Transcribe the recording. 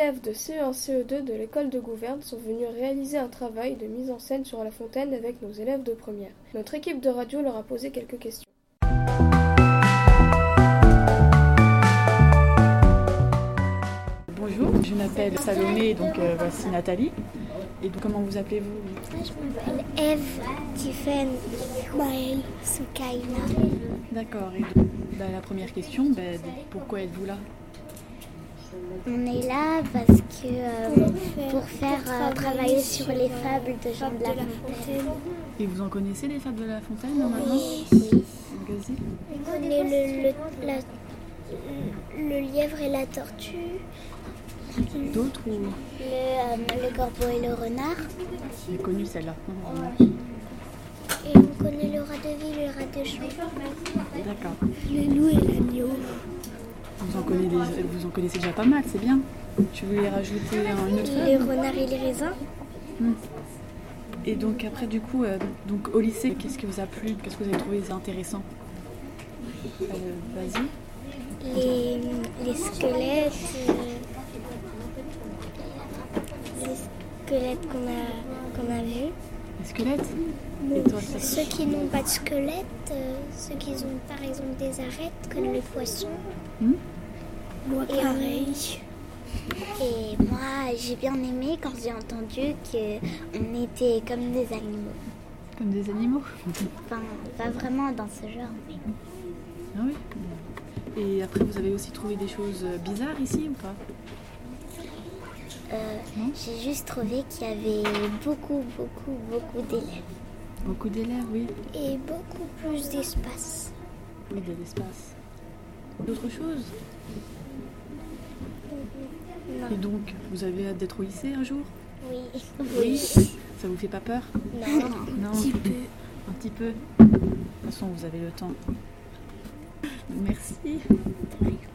élèves de CE1-CE2 de l'école de Gouverne sont venus réaliser un travail de mise en scène sur la fontaine avec nos élèves de première. Notre équipe de radio leur a posé quelques questions. Bonjour, je m'appelle Salomé, donc voici Nathalie. Et donc, comment vous appelez-vous? Je m'appelle Eve, Tiffen, Maëlle, Soukaina. D'accord, et donc, la première question, pourquoi êtes-vous là? On est là parce que pour faire travailler sur les fables de Jean de La Fontaine. Et vous en connaissez des fables de La Fontaine maintenant? Oui. Vas-y. On connaît le lièvre et la tortue. D'autres ou... Le corbeau et le renard. J'ai connu celle-là. Et on connaît le rat de ville et le rat de champ. D'accord. Le loup et l'agneau. Vous en connaissez déjà pas mal, c'est bien. Tu voulais rajouter une autre Les fable? renards et les raisins. Et donc après du coup, donc au lycée, qu'est-ce qui vous a plu? Qu'est-ce que vous avez trouvé intéressant? Vas-y. Les squelettes. Les squelettes qu'on a vus. Les squelettes? Et toi, Ceux qui n'ont pas de squelette, ceux qui ont par exemple des arêtes comme le poisson. Moi pareil. Et moi j'ai bien aimé quand j'ai entendu qu'on était comme des animaux. Comme des animaux? Enfin, pas vraiment dans ce genre. Ah oui. Et après, vous avez aussi trouvé des choses bizarres ici ou pas? J'ai juste trouvé qu'il y avait beaucoup d'élèves. Beaucoup d'élèves, oui. Et beaucoup plus d'espace. Oui, de l'espace. D'autres choses? Non. Et donc, vous avez hâte d'être au lycée un jour? Oui. Ça vous fait pas peur? Non. Non. Un petit peu. Un petit peu. De toute façon, vous avez le temps. Merci.